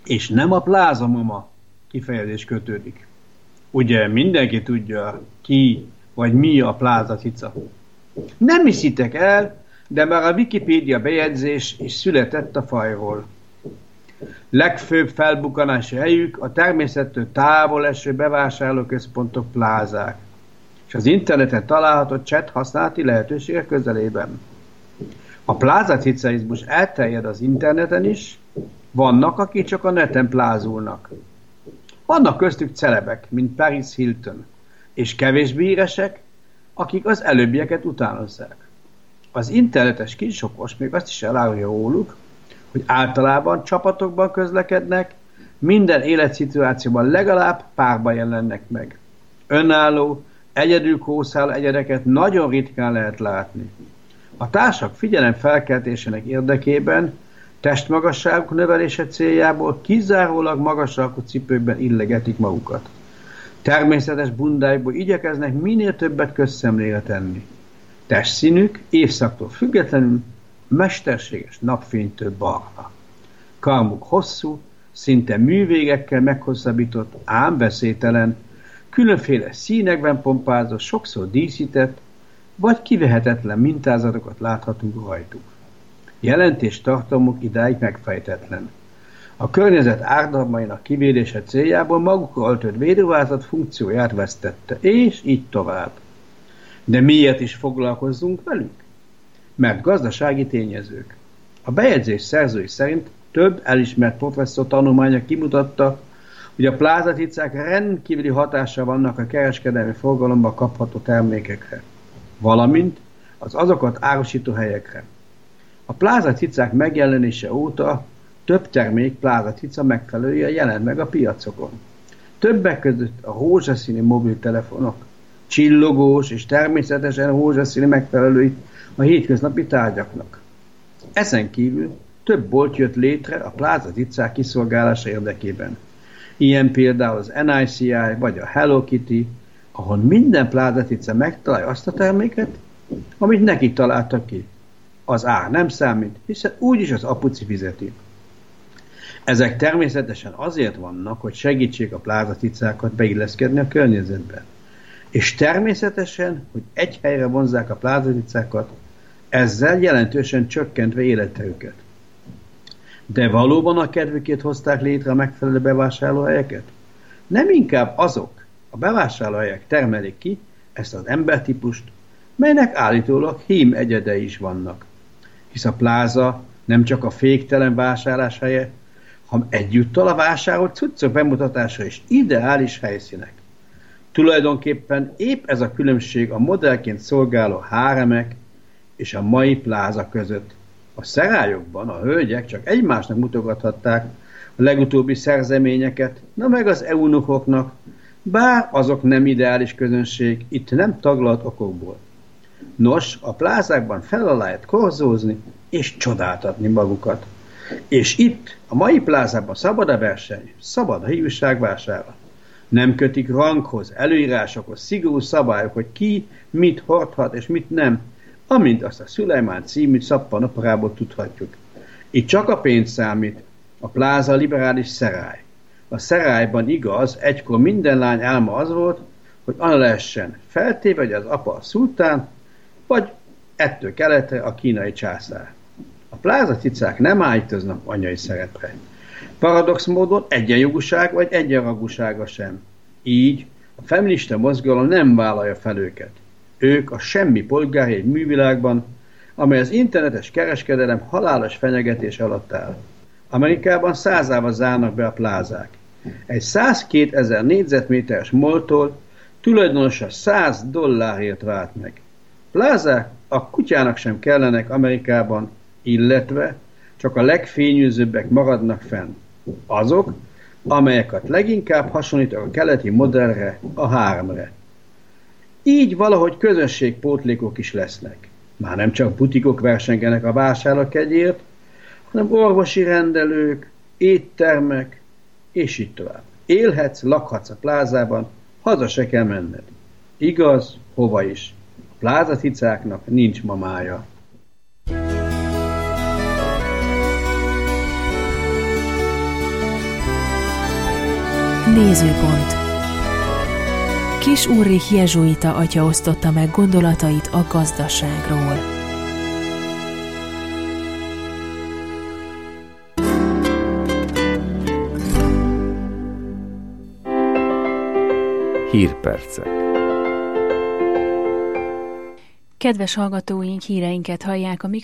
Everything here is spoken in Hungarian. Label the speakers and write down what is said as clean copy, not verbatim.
Speaker 1: És nem a plázamama kifejezés kötődik. Ugye mindenki tudja, ki vagy mi a plázacica. Nem hiszitek el, de már a Wikipédia bejegyzés is született a fajról. Legfőbb felbukkanási helyük a természettől távol eső bevásárlóközpontok, plázák, és az interneten található chat használati lehetőségek közelében. A plázacicaizmus elterjed az interneten is, vannak, akik csak a neten plázulnak. Vannak köztük celebek, mint Paris Hilton, és kevésbé híresek, akik az előbbieket utánozzák. Az internetes kisokos még azt is elárulja róluk, hogy általában csapatokban közlekednek, minden életszituációban legalább párban jelennek meg. Önálló, egyedül kószáló egyedeket nagyon ritkán lehet látni. A társak figyelemfelkeltésének érdekében testmagasságuk növelése céljából kizárólag magas alkú cipőkben illegetik magukat. Természetes bundájukból igyekeznek minél többet közszemlére tenni. Testszínük évszaktól függetlenül mesterséges napfénytől barna. Karmuk hosszú, szinte művégekkel meghosszabbított, ám veszélytelen, különféle színekben pompázott, sokszor díszített, vagy kivehetetlen mintázatokat láthatunk rajtuk. Jelentés tartalmuk idáig megfejtetlen. A környezet árdalmainak kivédése céljából magukra öltött védővázat funkcióját vesztette, és így tovább. De miért is foglalkozzunk velük? Mert gazdasági tényezők. A bejegyzés szerzői szerint több elismert professzor tanulmánya kimutatta, hogy a plázaticák rendkívüli hatással vannak a kereskedelmi forgalomba kapható termékekre, valamint az azokat árusító helyekre. A plázacicák megjelenése óta több termék plázacica megfelelője jelent meg a piacokon. Többek között a rózsaszínű mobiltelefonok, csillogós és természetesen rózsaszínű megfelelői a hétköznapi tárgyaknak. Ezen kívül több bolt jött létre a plázacicák kiszolgálása érdekében. Ilyen például az NICI vagy a Hello Kitty, ahol minden plázacica megtalálja azt a terméket, amit neki találtak ki. Az ár nem számít, hiszen úgyis az apuci fizeti. Ezek természetesen azért vannak, hogy segítsék a plázacicákat beilleszkedni a környezetbe. És természetesen, hogy egy helyre vonzzák a plázacicákat, ezzel jelentősen csökkentve életterüket. De valóban a kedvükét hozták létre a megfelelő bevásárlóhelyeket? Nem inkább azok, a bevásárlóhelyek termelik ki ezt az embertípust, melynek állítólag hím egyedei is vannak. Hisz a pláza nem csak a féktelen vásárlás helye, hanem egyúttal a vásárolt cuccok bemutatása is ideális helyszínek. Tulajdonképpen épp ez a különbség a modellként szolgáló háremek és a mai pláza között. A szerályokban a hölgyek csak egymásnak mutogathatták a legutóbbi szerzeményeket, na meg az eunuchoknak, bár azok nem ideális közönség, itt nem taglalt okokból. Nos, a plázákban fel alá lehet korzózni és csodáltatni magukat. És itt, a mai plázában szabad a verseny, szabad a hívűság vásárlat. Nem kötik ranghoz, előírásokhoz, szigorú szabályok, hogy ki mit hordhat és mit nem, amint azt a Szulejmán című szappanoperából tudhatjuk. Itt csak a pénz számít, a pláza liberális szerály. A szerályban igaz, egykor minden lány álma az volt, hogy Anna lehessen, feltéve, hogy az apa a szultán, vagy ettől keletre a kínai császár. A plázacicák nem állítoznak anyai szerepre. Paradox módon egyenjogúság vagy egyenrangúsága sem. Így a feminista mozgalom nem vállalja fel őket. Ők a semmi polgári egy művilágban, amely az internetes kereskedelem halálos fenyegetés alatt áll. Amerikában százával zárnak be a plázák. Egy 102 000 négyzetméteres moltól tulajdonosa $100 vált meg. Plázák a kutyának sem kellenek Amerikában, illetve csak a legfényűzőbbek maradnak fenn. Azok, amelyeket leginkább hasonlítanak a keleti modellre, a háromre. Így valahogy közönségpótlékok is lesznek. Már nem csak butikok versengenek a vásárlókegyért, hanem orvosi rendelők, éttermek, és így tovább. Élhetsz, lakhatsz a plázában, haza se kell menned. Igaz, hova is. A plázacicáknak nincs mamája.
Speaker 2: Nézőpont. Kiss Ulrich jezsuita atya osztotta meg gondolatait a gazdaságról.
Speaker 3: Hírpercek.
Speaker 2: Kedves hallgatóink, híreinket hallják a